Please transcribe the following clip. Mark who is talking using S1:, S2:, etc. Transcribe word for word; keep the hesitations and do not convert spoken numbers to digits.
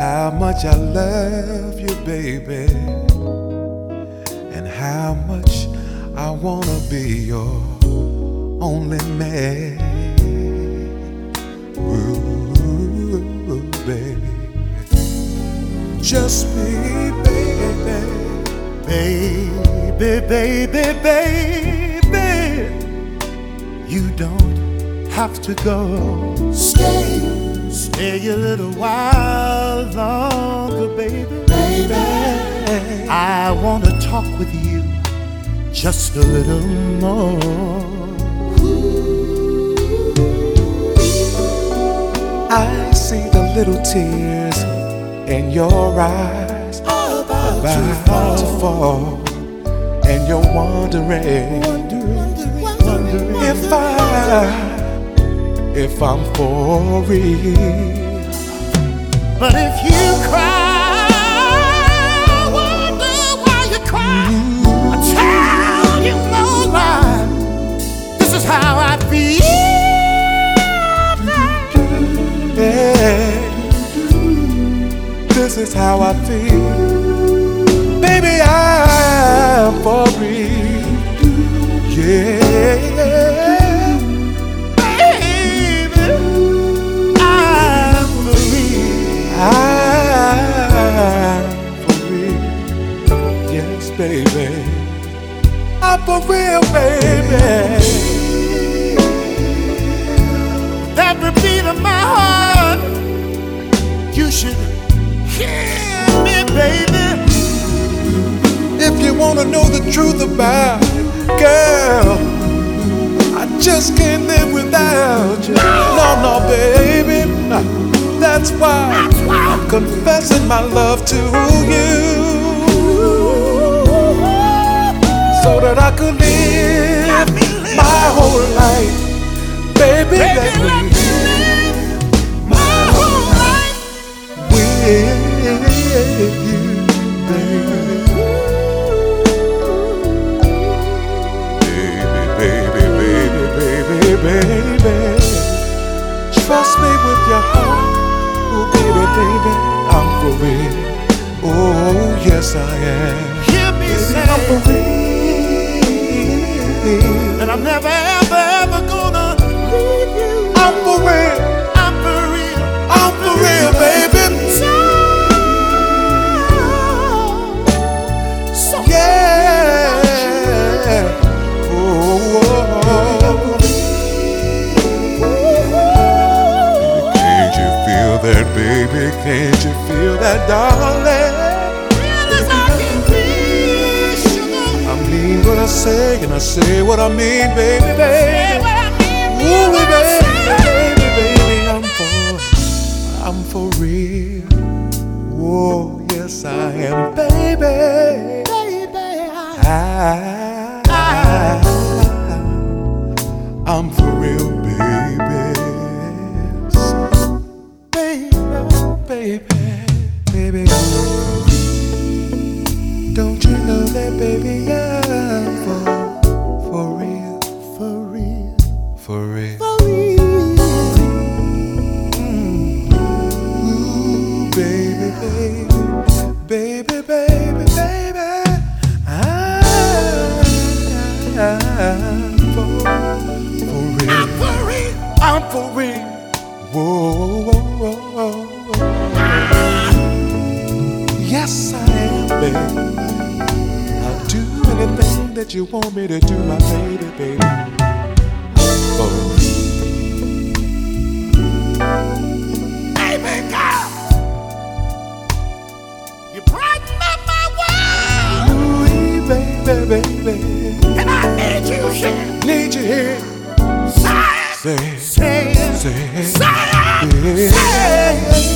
S1: how much I love you, baby, and how much I wanna be your only man. Ooh, baby, just me, baby, baby, baby, baby. You don't have to go. Stay, stay a little while longer, baby, baby. I wanna talk with you just a little more. I see the little tears in your eyes about, about to fall, and you're wondering, wondering, wondering if I, if I'm for real. But if you cry, I wonder why you cry. I tell you no lie, this is how I feel. Yeah. This is how I feel. Baby, I'm for real. Yeah. Baby, I'm for real. I'm for real. Yes, baby. I'm for real, baby. Every beat of my heart, you should hear me, baby. If you wanna know the truth about it, girl, I just can't live without you. No, no, baby. That's why I'm confessing my love to you, so that I could live my whole life. Baby, baby, let me live my whole life with you, baby. Baby, baby, baby, baby, baby. Trust me with your heart. Oh, baby, baby, I'm for real. Oh, yes, I am. Hear me say, I'm for real. And I'm never, ever, ever gonna leave you. I'm for real. I'm for real. I'm for real, baby. So, so yeah. Oh, oh, oh. Can't you feel that, baby? Can't you feel that, darling? Real as I can be, sugar. I mean what I say, and I say what I mean, baby, baby. Ooh, baby, baby, baby, I'm for, I'm for real. Oh, yes, I am, baby. Baby, I, I, I'm for real, baby. Baby, baby, baby. Don't you know that, baby, I'm for, for real, for real, for real. Baby, baby, baby, I'm for, for real. I'm for real. I'm for real. Whoa, whoa, whoa, whoa, whoa. Yes, I am, baby. I'll do anything that you want me to do, my baby, baby. For baby girl, you brighten up my world. Ooh, baby, baby, and I need you here. Need you here. Say, say, say, say, say, say, say.